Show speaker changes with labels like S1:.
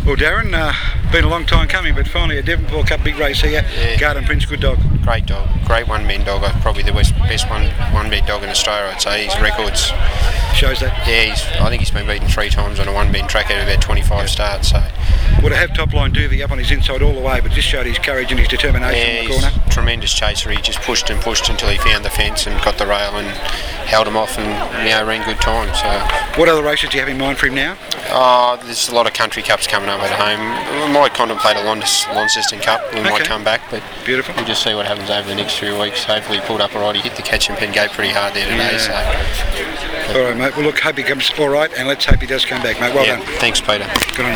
S1: Well, Darren, been a long time coming, but finally a Devonport Cup big race here.
S2: Yeah.
S1: Garden Prince, good dog.
S2: Great dog, great one-man dog. Probably the best one-bed dog in Australia, I'd say. His records
S1: Shows that.
S2: Yeah, I think he's been beaten 3 times on a one-bend track out of about 25 starts. So.
S1: Well, to have Top Line Doovie up on his inside all the way, but just showed his courage and his determination in the corner.
S2: He's a tremendous chaser. He just pushed and pushed until he found the fence and got the rail and held him off and ran good time. So.
S1: What other races do you have in mind for him now?
S2: There's a lot of country cups coming up at home. We might contemplate a Launceston Cup. We might come back, but
S1: beautiful.
S2: We'll just see what happens over the next few weeks. Hopefully he pulled up alright. He hit the catching pen gate pretty hard there today.
S1: Yeah. All right, mate. Well, look, hope he comes all right, and let's hope he does come back, mate. Well done.
S2: Thanks, Peter.
S1: Good on you.